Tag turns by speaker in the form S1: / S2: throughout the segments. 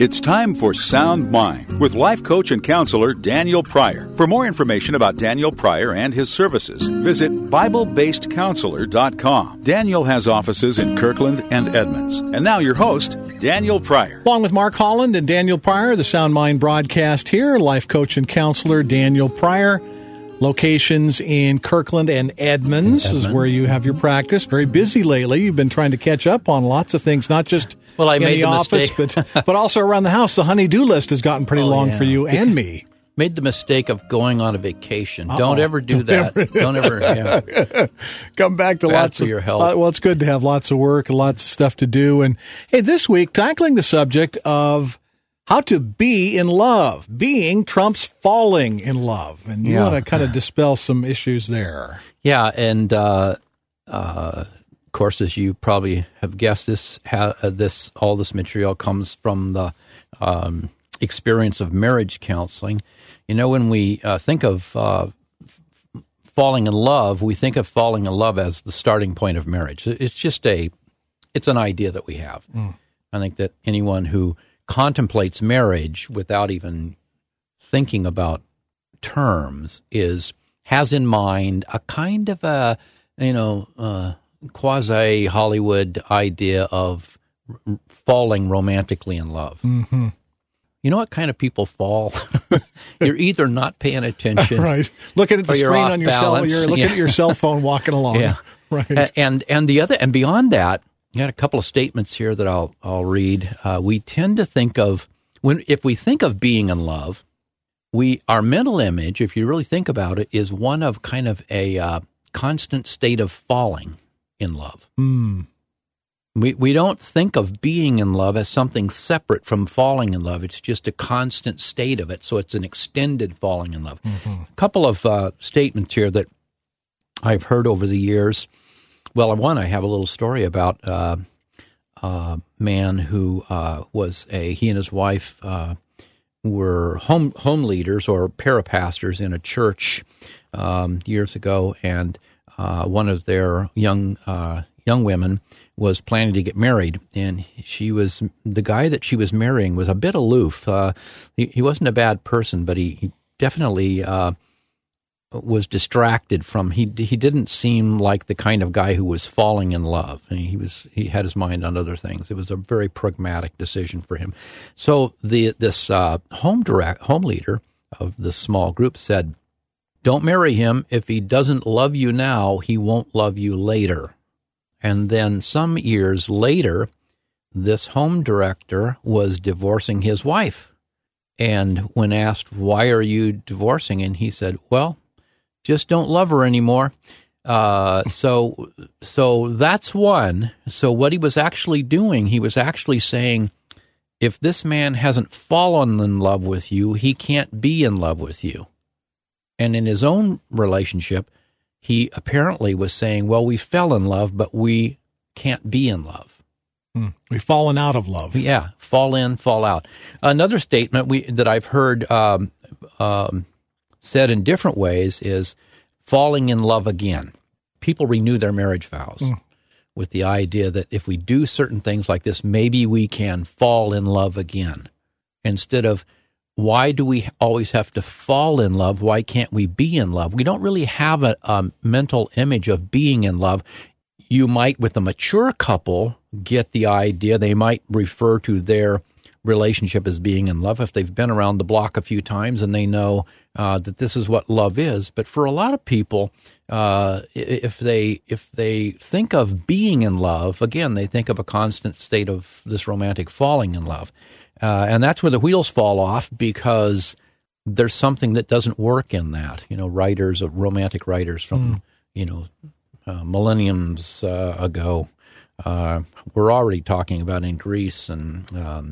S1: It's time for Sound Mind with life coach and counselor Daniel Pryor. For more information about Daniel Pryor and his services, visit BibleBasedCounselor.com. Daniel has offices in Kirkland and Edmonds. And now your host, Daniel Pryor.
S2: Along with Mark Holland and Daniel Pryor, the Sound Mind broadcast here, life coach and counselor Daniel Pryor. Locations in Kirkland and Edmonds is where you have your practice. Very busy lately. You've been trying to catch up on lots of things, not just
S3: I
S2: in
S3: made
S2: the office, but also around the house. The honey-do list has gotten pretty long for you and me.
S3: Made the mistake of going on a vacation. Don't ever do that. Don't ever
S2: come back to
S3: bad
S2: lots
S3: for
S2: of
S3: your health.
S2: Well, it's good to have lots of work, lots of stuff to do. And hey, this week tackling the subject of how to be in love. Being trumps falling in love. And you want to kind of dispel some issues there. Yeah,
S3: and of course, as you probably have guessed, all this material comes from the experience of marriage counseling. You know, when we think of falling in love, we think of falling in love as the starting point of marriage. It's an idea that we have. I think that anyone who contemplates marriage without even thinking about terms has in mind a kind of a quasi-Hollywood idea of falling romantically in love. Mm-hmm. You know what kind of people fall? You're either not paying attention,
S2: right? Looking at the screen on your cell, you're looking at your cell phone walking along, right? And
S3: beyond that. You got a couple of statements here that I'll read. We tend to think of if we think of being in love, our mental image, if you really think about it, is one of kind of a constant state of falling in love. We don't think of being in love as something separate from falling in love. It's just a constant state of it, so it's an extended falling in love. Mm-hmm. A couple of statements here that I've heard over the years. Well, I have a little story about a man who he and his wife were home leaders or parapastors in a church years ago, and one of their young women was planning to get married, and the guy that she was marrying was a bit aloof. He wasn't a bad person, but he definitely was distracted from. He didn't seem like the kind of guy who was falling in love. He had his mind on other things. It was a very pragmatic decision for him. So this home leader of the small group said, "Don't marry him. If he doesn't love you now, he won't love you later." And then some years later, this home director was divorcing his wife. And when asked, "Why are you divorcing?" and he said, "Well, just don't love her anymore." So that's one. So what he was actually doing, he was actually saying, if this man hasn't fallen in love with you, he can't be in love with you. And in his own relationship, he apparently was saying, well, we fell in love, but we can't be in love.
S2: We've fallen out of love.
S3: Yeah, fall in, fall out. Another statement that I've heard said in different ways is falling in love again. People renew their marriage vows with the idea that if we do certain things like this, maybe we can fall in love again. Instead of, why do we always have to fall in love? Why can't we be in love? We don't really have a mental image of being in love. You might, with a mature couple, get the idea. They might refer to their relationship as being in love if they've been around the block a few times and they know that this is what love is. But for a lot of people, if they think of being in love, again, they think of a constant state of this romantic falling in love. And that's where the wheels fall off, because there's something that doesn't work in that. Romantic writers from, millenniums ago were already talking about in Greece and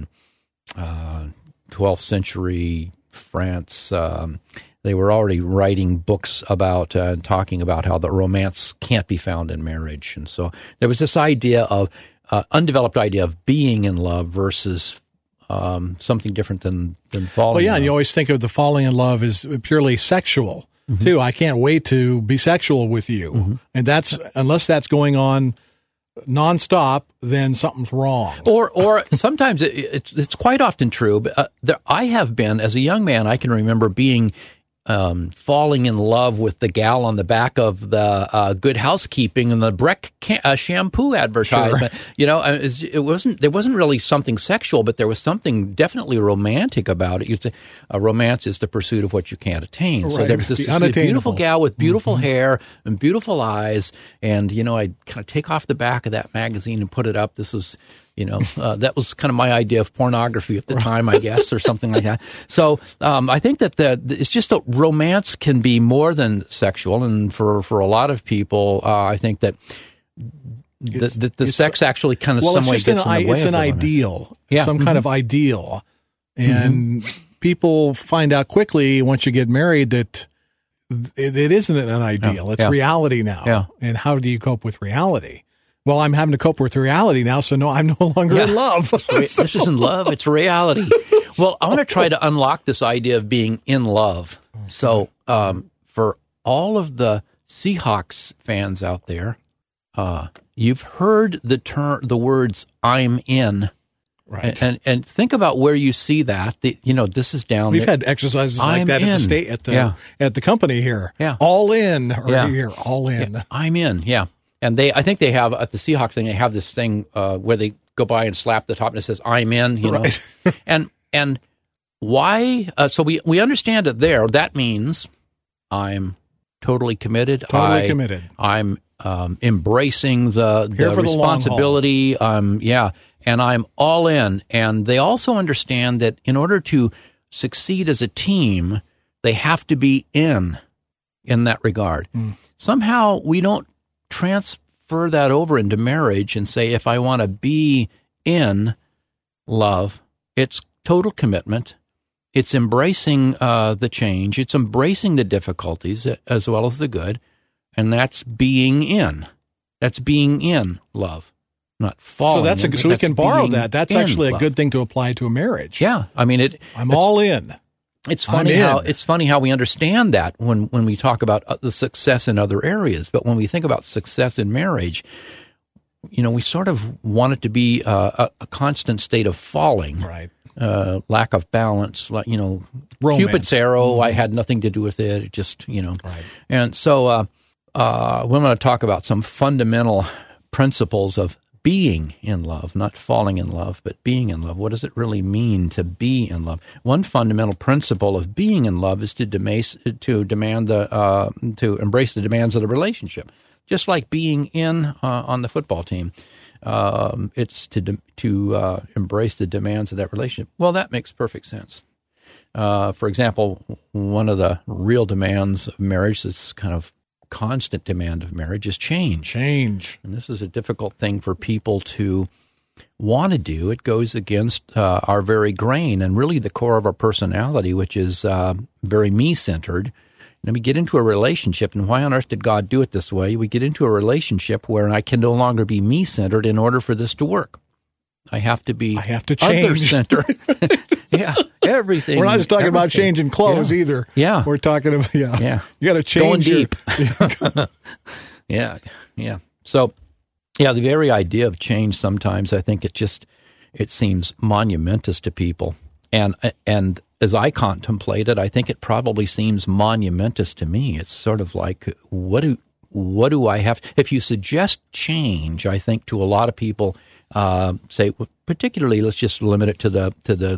S3: 12th century France. They were already writing books about and talking about how the romance can't be found in marriage. And so there was this idea of undeveloped idea of being in love versus something different than falling in love.
S2: And you always think of the falling in love as purely sexual, too. I can't wait to be sexual with you. And unless that's going on nonstop, then something's wrong.
S3: Or sometimes it's quite often true. But I have been, as a young man, I can remember being falling in love with the gal on the back of the Good Housekeeping and the Breck shampoo advertisement. Sure. There wasn't really something sexual, but there was something definitely romantic about it. Romance is the pursuit of what you can't attain. Right. So there was this beautiful gal with beautiful hair and beautiful eyes, and I'd kind of take off the back of that magazine and put it up. This was that was kind of my idea of pornography at the time, I guess, or something like that. So I think that it's just that romance can be more than sexual, and for a lot of people, I think that the sex actually kind of some way gets in the way.
S2: It's an ideal, some kind of ideal, and people find out quickly once you get married that it isn't an ideal. It's reality now. Yeah. And how do you cope with reality? Well, I'm having to cope with reality now, so no, I'm no longer in love.
S3: This isn't love, it's reality. Well, I want to try to unlock this idea of being in love. Okay. So for all of the Seahawks fans out there, you've heard the words, "I'm in."
S2: Right.
S3: And think about where you see that. This is down.
S2: We've had exercises like that at the company here.
S3: Yeah.
S2: All in, here, all in.
S3: Yeah. I'm in, yeah. And I think they have, at the Seahawks thing, they have this thing where they go by and slap the top and it says, "I'm in,"
S2: Right.
S3: And why? So we understand it there. That means I'm totally committed.
S2: Committed.
S3: I'm embracing the responsibility. And I'm all in. And they also understand that in order to succeed as a team, they have to be in that regard. Somehow we don't transfer that over into marriage and say, if I want to be in love, it's total commitment. It's embracing the change. It's embracing the difficulties as well as the good. And that's being in. That's being in love, not falling.
S2: So we can borrow that. That's actually a good thing to apply to a marriage.
S3: Yeah. I mean,
S2: I'm all in.
S3: It's funny how we understand that when we talk about the success in other areas, but when we think about success in marriage, we sort of want it to be a constant state of falling,
S2: right?
S3: Lack of balance,
S2: Romance.
S3: Cupid's arrow. I had nothing to do with it. It just,
S2: Right.
S3: And so we're going to talk about some fundamental principles of being in love, not falling in love, but being in love. What does it really mean to be in love? One fundamental principle of being in love is to embrace the demands of the relationship. Just like being in on the football team, it's to embrace the demands of that relationship. Well, that makes perfect sense. For example, one of the real demands of marriage, this kind of constant demand of marriage, is change. And this is a difficult thing for people to want to do. It goes against our very grain and really the core of our personality, which is very me-centered. And we get into a relationship, and why on earth did God do it this way? We get into a relationship where I can no longer be me-centered in order for this to work. I have to change. Other-centered. Yeah, everything.
S2: We're not just talking about changing clothes either.
S3: Yeah.
S2: We're talking about, you got to change.
S3: Going deep. Yeah. So, the very idea of change sometimes, I think it seems monumentous to people. And as I contemplate it, I think it probably seems monumentous to me. It's sort of like, what do I have? If you suggest change, I think to a lot of people, say, particularly, let's just limit it to the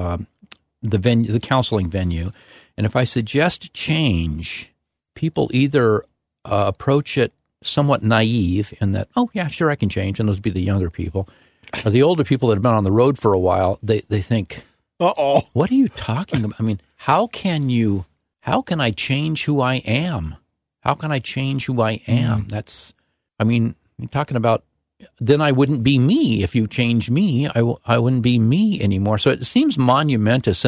S3: venue, the counseling venue. And if I suggest change, people either approach it somewhat naive in that, oh yeah, sure, I can change, and those would be the younger people. Or the older people that have been on the road for a while, they think,
S2: uh-oh,
S3: what are you talking about? I mean, how can I change who I am? How can I change who I am? You're talking about, then I wouldn't be me. If you change me, I wouldn't be me anymore. So it seems monumentous,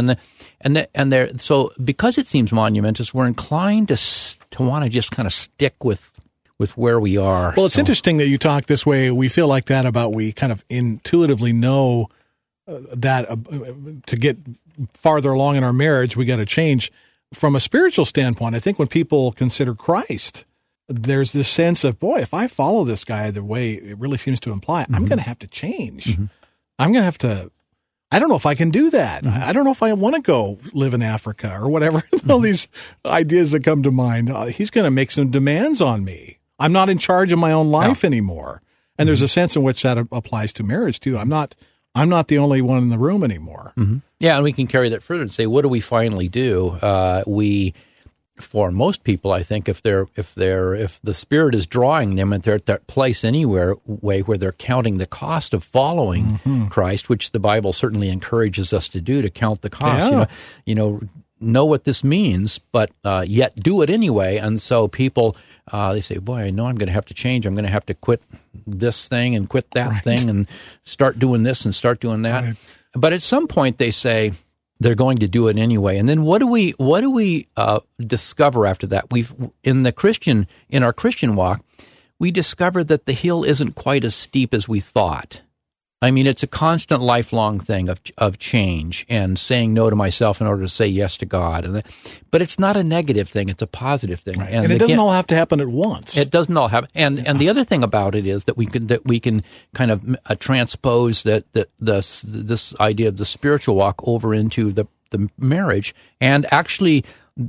S3: so because it seems monumentous, we're inclined to want to just kind of stick with where we are.
S2: Well, it's interesting that you talk this way. We feel like that about, we kind of intuitively know that to get farther along in our marriage, we got to change. From a spiritual standpoint, I think when people consider Christ, there's this sense of, boy, if I follow this guy the way it really seems to imply, I'm going to have to change. I'm going to have to, I don't know if I can do that. I don't know if I want to go live in Africa or whatever. All these ideas that come to mind. He's going to make some demands on me. I'm not in charge of my own life anymore. And there's a sense in which that applies to marriage too. I'm not the only one in the room anymore.
S3: Yeah, and we can carry that further and say, what do we finally do? For most people, I think if the Spirit is drawing them and they're at that place anywhere where they're counting the cost of following Christ, which the Bible certainly encourages us to do, to count the cost.
S2: Yeah.
S3: Know what this means, but yet do it anyway. And so people they say, boy, I know I'm going to have to change. I'm going to have to quit this thing and quit that thing and start doing this and start doing that. Right. But at some point they say, they're going to do it anyway. And then what do we discover after that? In our Christian walk, we discover that the hill isn't quite as steep as we thought. I mean, it's a constant lifelong thing of change and saying no to myself in order to say yes to God. But it's not a negative thing; it's a positive thing.
S2: Right. And it doesn't all have to happen at once.
S3: It doesn't all happen. And the other thing about it is that we can kind of transpose this idea of the spiritual walk over into the marriage, and actually.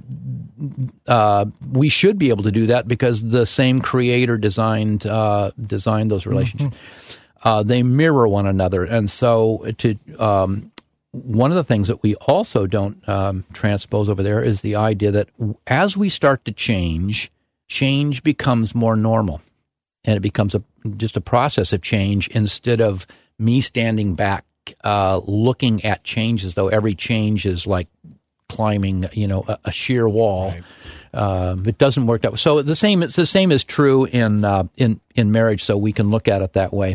S3: We should be able to do that because the same Creator designed those relationships. They mirror one another, and so one of the things that we also don't transpose over there is the idea that as we start to change becomes more normal, and it becomes just a process of change instead of me standing back looking at change as though every change is like climbing, a sheer wall. Right. It doesn't work that way. So the same is true in marriage. So we can look at it that way.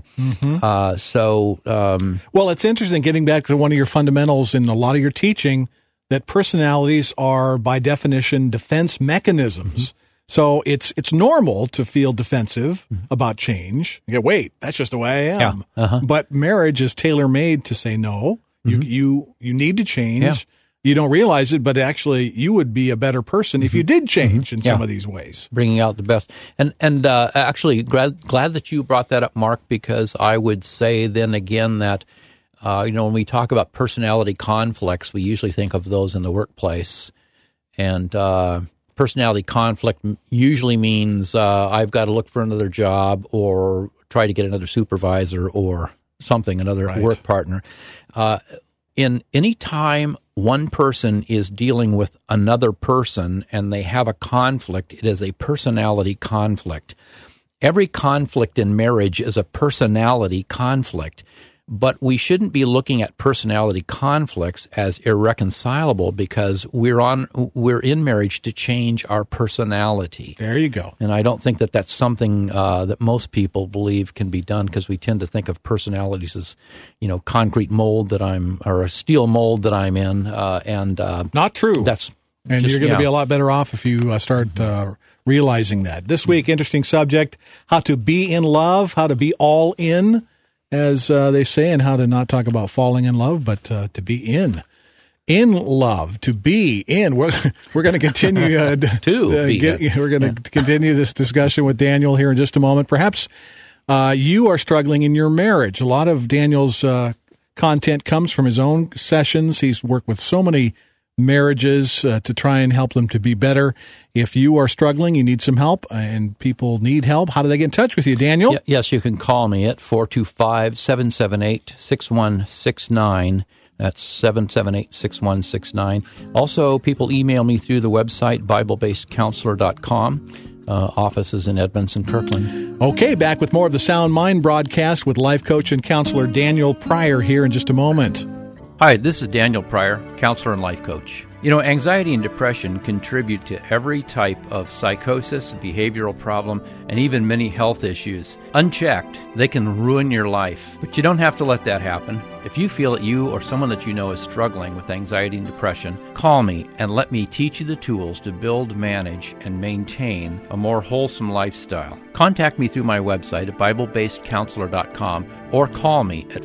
S2: Well, it's interesting. Getting back to one of your fundamentals in a lot of your teaching, that personalities are by definition defense mechanisms. So it's normal to feel defensive about change. You go, wait, that's just the way I am. Yeah. But marriage is tailor made to say no. You need to change. Yeah. You don't realize it, but actually you would be a better person if you did change in some of these ways.
S3: Bringing out the best. And actually, glad that you brought that up, Mark, because I would say then again that, when we talk about personality conflicts, we usually think of those in the workplace. And personality conflict usually means I've got to look for another job or try to get another supervisor or something, another work partner. In any time one person is dealing with another person and they have a conflict, it is a personality conflict. Every conflict in marriage is a personality conflict, but we shouldn't be looking at personality conflicts as irreconcilable because we're in marriage to change our personality.
S2: There you go.
S3: And I don't think that that's something that most people believe can be done because we tend to think of personalities as, concrete mold or a steel mold that I'm in.
S2: Not true. And you're going to be a lot better off if you start realizing that. This week, interesting subject, how to be in love, how to be all in, as they say, and how to not talk about falling in love, but to be in love, to be in. We're going to continue we're going to continue this discussion with Daniel here in just a moment. Perhaps you are struggling in your marriage. A lot of Daniel's content comes from his own sessions. He's worked with so many marriages to try and help them to be better. If you are struggling, you need some help, and people need help, how do they get in touch with you, Daniel?
S3: Yes, you can call me at 425-778-6169. That's 778-6169. Also, people email me through the website, BibleBasedCounselor.com. Offices in Edmonton, Kirkland.
S2: Okay, back with more of the Sound Mind broadcast with life coach and counselor Daniel Pryor here in just a moment.
S3: Hi, this is Daniel Pryor, counselor and life coach. Anxiety and depression contribute to every type of psychosis, behavioral problem, and even many health issues. Unchecked, they can ruin your life. But you don't have to let that happen. If you feel that you or someone that you know is struggling with anxiety and depression, call me and let me teach you the tools to build, manage, and maintain a more wholesome lifestyle. Contact me through my website at BibleBasedCounselor.com or call me at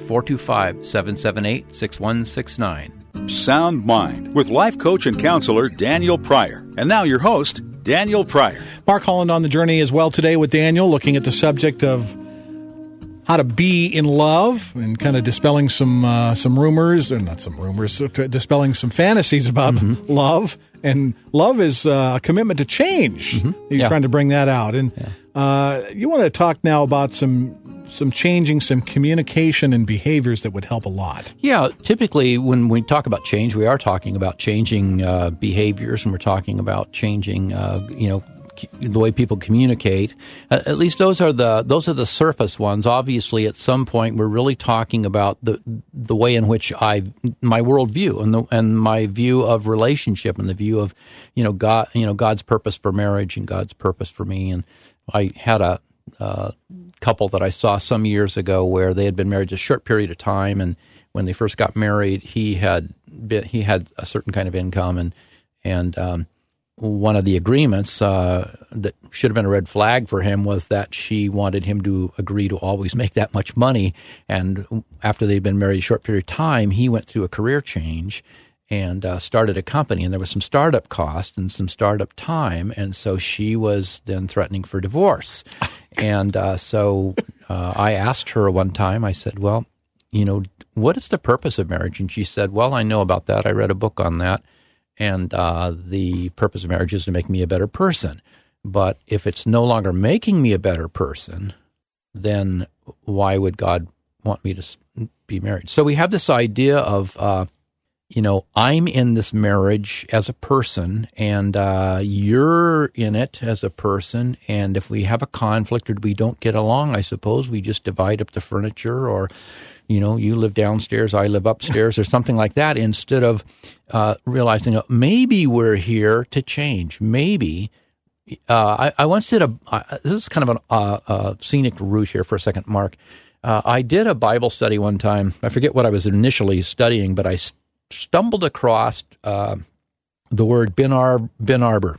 S3: 425-778-6169.
S1: Sound Mind with life coach and counselor Daniel Pryor. And now your host, Daniel Pryor.
S2: Mark Holland on the journey as well today with Daniel, looking at the subject of how to be in love and kind of dispelling some rumors, or not some rumors, dispelling some fantasies about love. And love is a commitment to change. You're trying to bring that out. And you want to talk now about some changing, some communication and behaviors that would help a lot.
S3: Yeah, typically when we talk about change, we are talking about changing behaviors, and we're talking about changing, the way people communicate. At least those are the surface ones. Obviously, at some point, we're really talking about the way in which my worldview and my view of relationship and the view of God's purpose for marriage and God's purpose for me. And I had a couple that I saw some years ago where they had been married a short period of time, and when they first got married, he had a certain kind of income, and one of the agreements that should have been a red flag for him was that she wanted him to agree to always make that much money. And after they'd been married a short period of time, he went through a career change and started a company, and there was some startup cost and some startup time, and so she was then threatening for divorce. And so I asked her one time, I said, well, what is the purpose of marriage? And she said, well, I know about that. I read a book on that. And the purpose of marriage is to make me a better person. But if it's no longer making me a better person, then why would God want me to be married? So we have this idea of, I'm in this marriage as a person, and you're in it as a person. And if we have a conflict or we don't get along, I suppose we just divide up the furniture, or you live downstairs, I live upstairs, or something like that, instead of realizing maybe we're here to change. Maybe. I once did this is kind of a scenic route here for a second, Mark. I did a Bible study one time. I forget what I was initially studying, but I stumbled across the word Ben Arbel,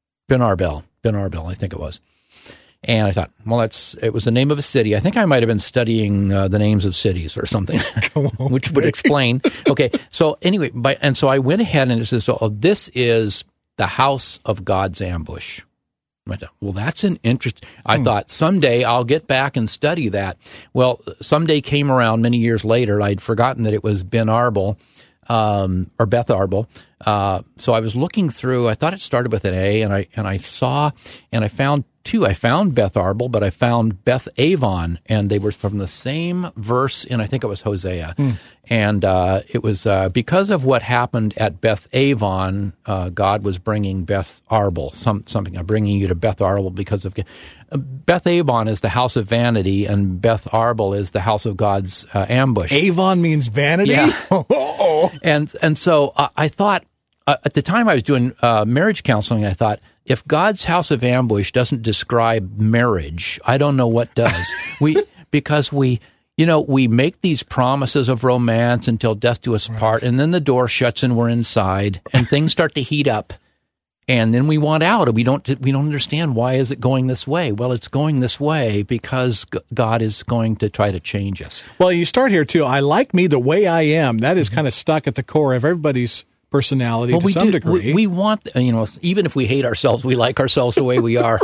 S3: I think it was. And I thought, well, it was the name of a city. I think I might have been studying the names of cities or something, which would explain. Okay, so anyway, so I went ahead and it says, this is the house of God's ambush. I thought, well, that's an interest. I thought someday I'll get back and study that. Well, someday came around many years later. I'd forgotten that it was Ben Arbel. Or Beth Arbel. So I was looking through. I thought it started with an A, and I found two. I found Beth Arbel, but I found Beth Avon, and they were from the same verse in, I think it was Hosea. And it was because of what happened at Beth Avon, God was bringing Beth Arbel, something. I'm bringing you to Beth Arbel because of Beth Avon is the house of vanity, and Beth Arbel is the house of God's ambush.
S2: Avon means vanity?
S3: Yeah. And so I thought, at the time I was doing marriage counseling, I thought, if God's house of ambush doesn't describe marriage, I don't know what does. Because we make these promises of romance until death do us part, and then the door shuts and we're inside, and things start to heat up. And then we want out, and we don't understand, why is it going this way? Well, it's going this way because God is going to try to change us.
S2: Well, you start here, too. I like me the way I am. That is kind of stuck at the core of everybody's personality to some degree.
S3: We want, even if we hate ourselves, we like ourselves the way we are.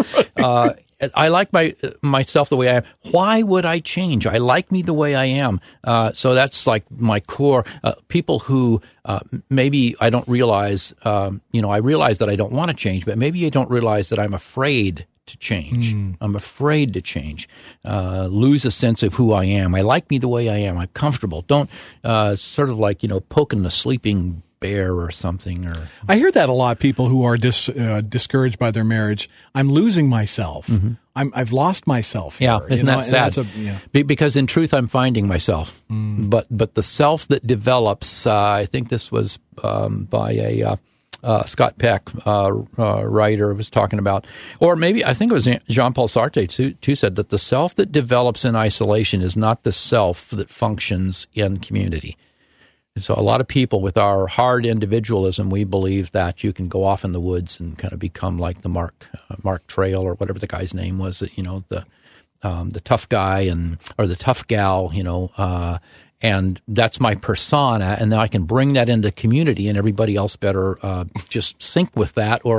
S3: I like myself the way I am. Why would I change? I like me the way I am. So that's like my core. People who maybe I don't realize, I realize that I don't want to change, but maybe I don't realize that I'm afraid to change. I'm afraid to change, lose a sense of who I am. I like me the way I am. I'm comfortable. Don't sort of like, poking the sleeping bear or something. Or
S2: I hear that a lot. People who are discouraged by their marriage. I'm losing myself. I've lost myself here.
S3: Yeah, isn't that sad? Because in truth, I'm finding myself. But the self that develops, I think this was by a Scott Peck writer was talking about, or maybe I think it was Jean-Paul Sartre too said that the self that develops in isolation is not the self that functions in community. So a lot of people with our hard individualism, we believe that you can go off in the woods and kind of become like the Mark Trail or whatever the guy's name was, the tough guy or the tough gal, and that's my persona, and then I can bring that into community, and everybody else better just sync with that, or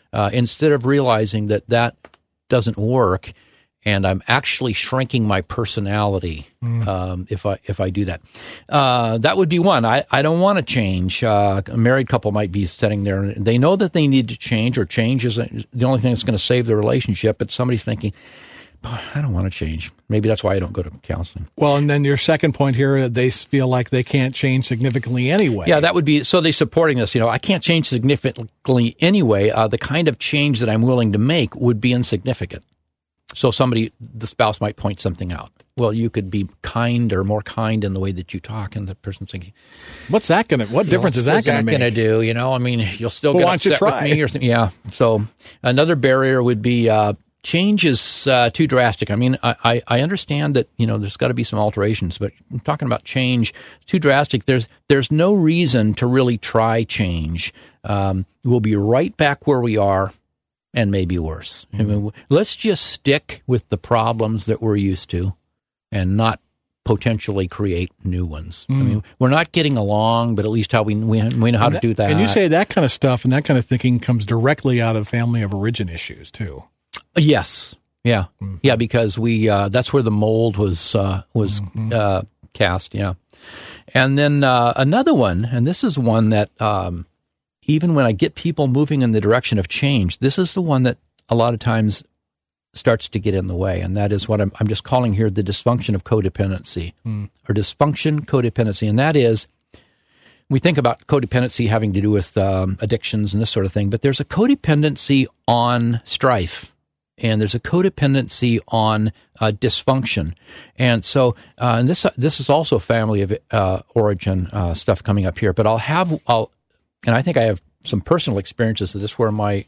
S3: instead of realizing that doesn't work, and I'm actually shrinking my personality if I do that. That would be one. I don't want to change. A married couple might be sitting there, and they know that they need to change, or change isn't the only thing that's going to save the relationship, but somebody's thinking, I don't want to change. Maybe that's why I don't go to counseling.
S2: Well, and then your second point here, they feel like they can't change significantly anyway.
S3: Yeah, that would be, so they're supporting this. I can't change significantly anyway. The kind of change that I'm willing to make would be insignificant. So the spouse might point something out. Well, you could be kind or more kind in the way that you talk, and the person's thinking,
S2: what difference is that going to make?
S3: What's that going to do? You'll still get upset with me or something. Yeah. So another barrier would be, change is too drastic. I understand that, there's got to be some alterations, but I'm talking about change too drastic. There's no reason to really try change. We'll be right back where we are, and maybe worse. Let's just stick with the problems that we're used to and not potentially create new ones. We're not getting along, but at least we know how to do that.
S2: And you say that kind of stuff and that kind of thinking comes directly out of family of origin issues too.
S3: Yes. Yeah. Yeah, because that's where the mold was cast. Yeah. And then another one, and this is one that even when I get people moving in the direction of change, this is the one that a lot of times starts to get in the way, and that is what I'm just calling here the dysfunction of codependency, or dysfunction codependency. And that is, we think about codependency having to do with addictions and this sort of thing, but there's a codependency on strife, and there's a codependency on dysfunction. And so and this is also family of origin stuff coming up here, but and I think I have some personal experiences of this where my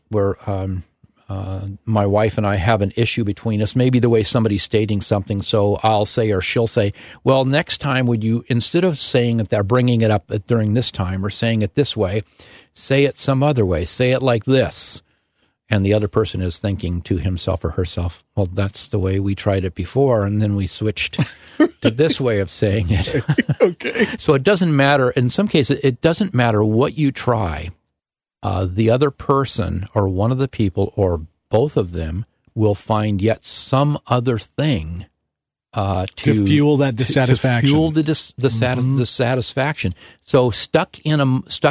S3: wife and I have an issue between us, maybe the way somebody's stating something. So I'll say, or she'll say, well, next time would you, instead of saying that they're bringing it up during this time or saying it this way, say it some other way, say it like this. And the other person is thinking to himself or herself, well, that's the way we tried it before, and then we switched to this way of saying it.
S2: Okay.
S3: So it doesn't matter. In some cases, it doesn't matter what you try. The other person or one of the people or both of them will find yet some other thing to
S2: fuel that dissatisfaction.
S3: To fuel the satisfaction. So stuck in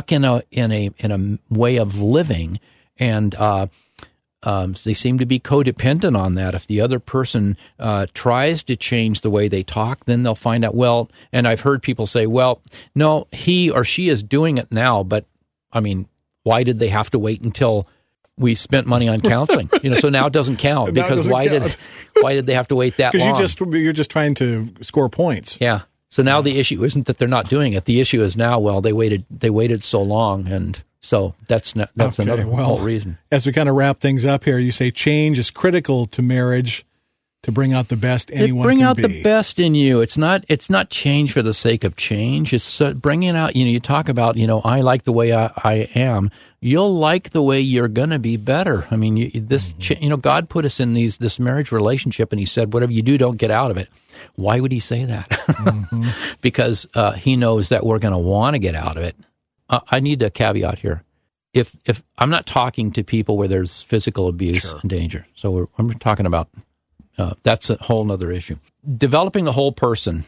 S3: a way of living, and they seem to be codependent on that. If the other person tries to change the way they talk, then they'll find out, well, and I've heard people say, well, no, he or she is doing it now, but why did they have to wait until we spent money on counseling? So now it doesn't count, because why did they have to wait that long?
S2: Because you're just trying to score points.
S3: Yeah. So now the issue isn't that they're not doing it. The issue is now, well, they waited so long, and so that's another whole reason.
S2: As we kind of wrap things up here, you say change is critical to marriage to bring out the best anyone can be.
S3: Bring out the best in you. It's not change for the sake of change. It's bringing out, you talk about, I like the way I am. You'll like the way you're going to be better. God put us in this marriage relationship, and he said, whatever you do, don't get out of it. Why would he say that? Because he knows that we're going to want to get out of it. I need a caveat here. If I'm not talking to people where there's physical abuse and danger, so I'm talking about that's a whole other issue. Developing the whole person,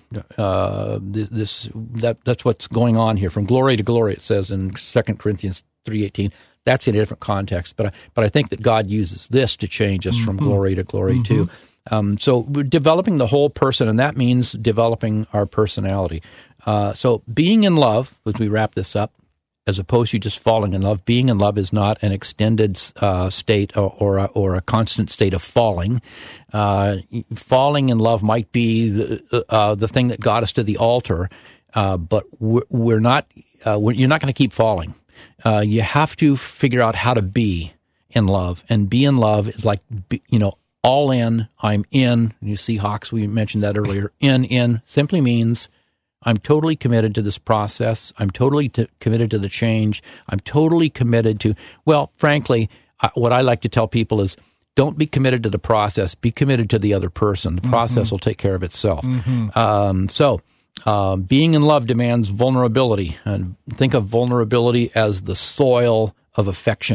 S3: that's what's going on here. From glory to glory, it says in 2 Corinthians 3:18. That's in a different context, but I think that God uses this to change us from glory to glory too. So we're developing the whole person, and that means developing our personality. So being in love, as we wrap this up, as opposed to just falling in love. Being in love is not an extended state or a constant state of falling. Falling in love might be the thing that got us to the altar, but we're not. You're not going to keep falling. You have to figure out how to be in love, and be in love is like all in. I'm in. You see, Hawks, we mentioned that earlier. In simply means I'm totally committed to this process. I'm totally committed to the change. I'm totally committed to, well, frankly, what I like to tell people is don't be committed to the process. Be committed to the other person. The process will take care of itself. So being in love demands vulnerability. And think of vulnerability as the soil of affection. And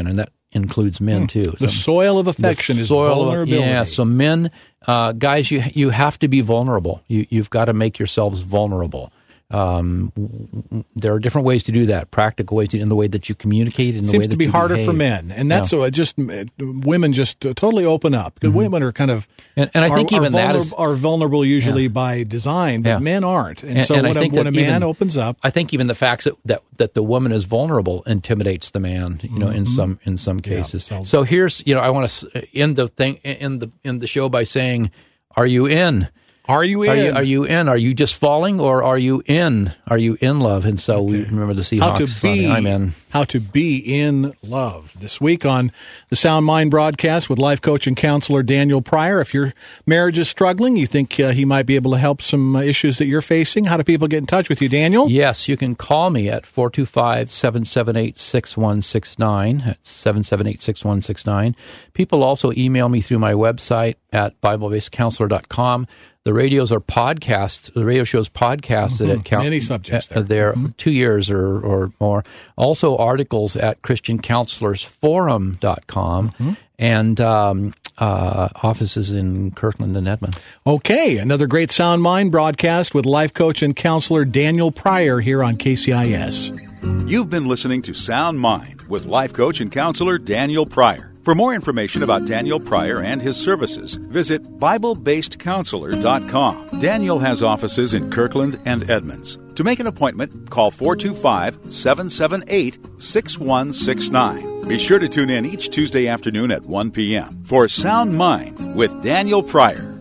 S3: includes men too.
S2: The soil of affection is vulnerability.
S3: Yeah, so men, guys, you have to be vulnerable. You've got to make yourselves vulnerable. There are different ways to do that, practical ways in the way that you communicate, in the way that you
S2: Seems to be harder
S3: behave.
S2: for men, and that's women just totally open up, because women are kind of
S3: and I think even that
S2: are vulnerable usually by design, but men aren't. And so when a man opens up,
S3: I think even the fact that the woman is vulnerable intimidates the man, in some cases.
S2: Yeah,
S3: so here's I want to end the thing in the show by saying, are you in?
S2: Are you in?
S3: Are you in? Are you just falling, or are you in? Are you in love? And so we remember the Seahawks. I'm in.
S2: How to be in love. This week on the Sound Mind broadcast with life coach and counselor Daniel Pryor. If your marriage is struggling, you think he might be able to help some issues that you're facing, how do people get in touch with you, Daniel?
S3: Yes, you can call me at 425-778-6169. That's 778-6169. People also email me through my website at BibleBasedCounselor.com. The radio show's podcasted at
S2: many subjects
S3: there 2 years or more. Also articles at ChristianCounselorsForum.com and offices in Kirkland and Edmonds.
S2: Okay, another great Sound Mind broadcast with life coach and counselor Daniel Pryor here on KCIS.
S1: You've been listening to Sound Mind with life coach and counselor Daniel Pryor. For more information about Daniel Pryor and his services, visit BibleBasedCounselor.com. Daniel has offices in Kirkland and Edmonds. To make an appointment, call 425-778-6169. Be sure to tune in each Tuesday afternoon at 1 p.m. for Sound Mind with Daniel Pryor.